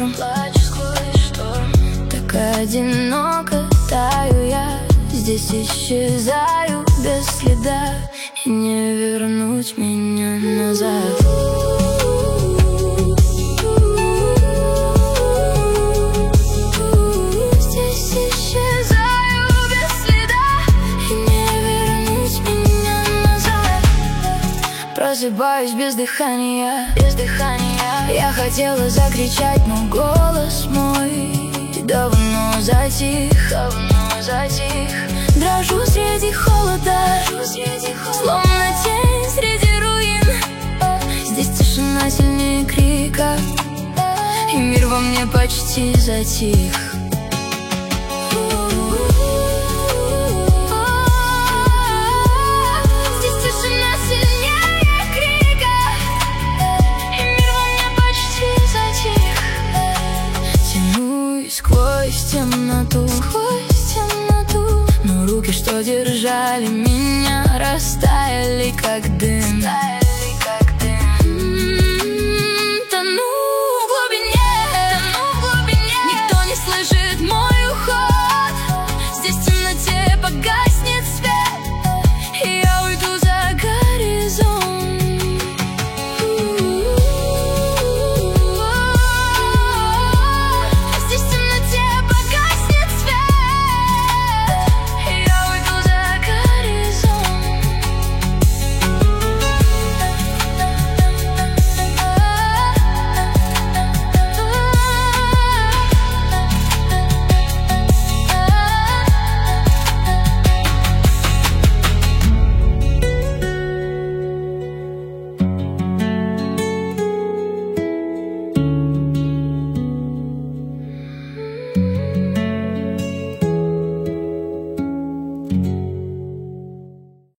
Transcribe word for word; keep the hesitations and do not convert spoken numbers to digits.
шторм, плачу сквозь шторм. Так одиноко таю я, здесь исчезаю без следа, и не вернуть меня назад. Здесь исчезаю без следа, и не вернуть меня назад. Просыпаюсь без дыхания, без дыхания. Я хотела закричать, но голос мой давно затих, давно затих. Дрожу среди холода, словно тень среди руин. Здесь тишина сильнее крика, и мир во мне почти затих. Здесь тишина сильнее крика, и мир во мне почти затих. Тянусь сквозь темноту, сквозь темноту, но руки, что держали меня, растаяли как дым.